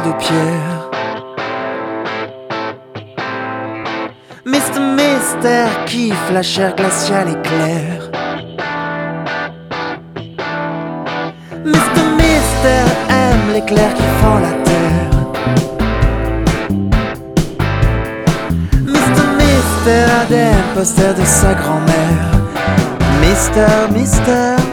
de pierre. Mr. Mystère kiffe la chair glaciale et claire. Mr. Mystère aime l'éclair qui fend la terre. Mr. Mystère a des posters de sa grand-mère. Mystère, mystère,